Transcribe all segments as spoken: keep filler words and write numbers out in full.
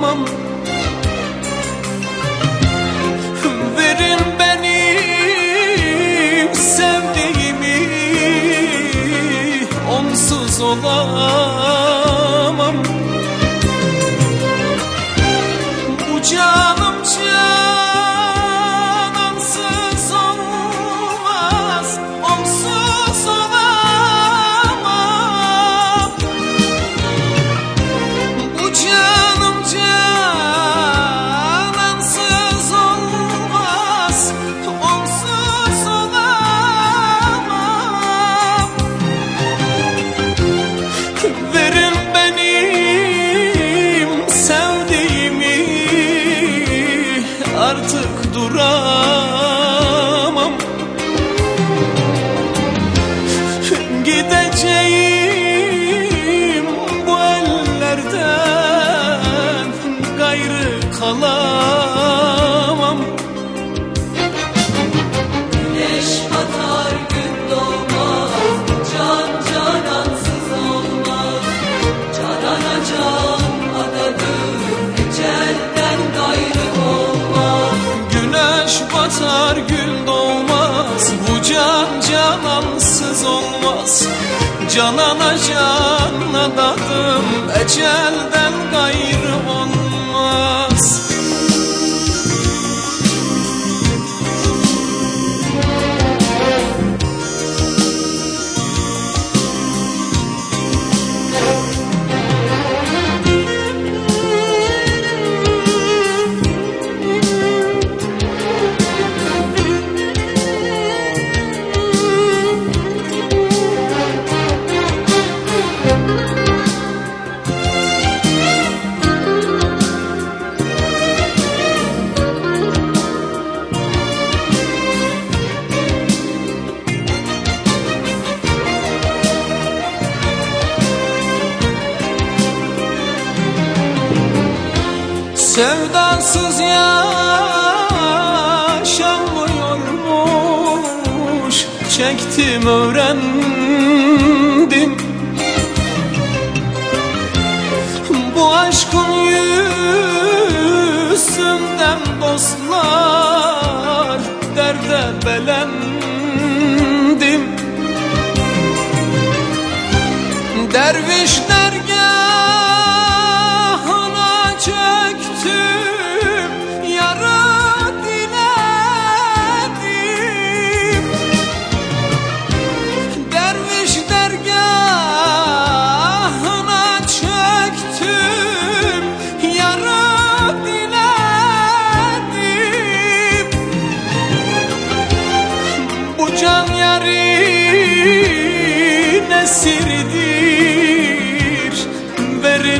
duramam. Verin benim sevdiğimi, onsuz olamam. Bu canım canansız olmaz, onsuz olamam. Bu canım canansız olmaz, onsuz olamam. Verin benim sevdiğimi, artık duramam. Gideceğim bu ellerden, gayrı kalamam. Güneş batar gün doğmaz, can canansız olmaz. Canana can adadır, ecelden gayrı olmaz. Güneş batar gül doğmaz, bu can canansız olmaz. Canana can adadım, ecelden gayrı olmaz. Sevdasız yaşanmıyormuş, çektim öğrendim. Bu aşkın yüzünden dostlar, derde belendim. Derviş dergahına çöktüm, yara diledim. Derviş dergahına çöktüm, yara diledim. Bu can yarın esiridir, verin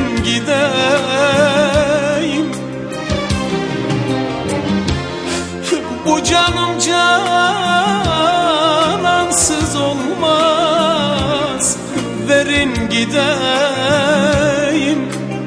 gideyim. Bu canım canansız olmaz, verin gideyim.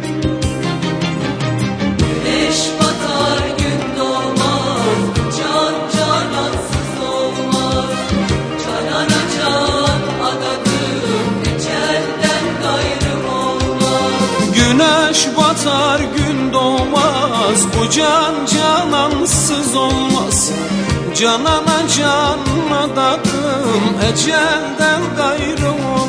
Güneş batar gün doğmaz, can canansız olmaz. Canana can adadır, ecelden gayrı olmaz. Güneş batar gün doğmaz, bu can canansız olmaz. Canana can adadım, ecelden gayrı olmaz.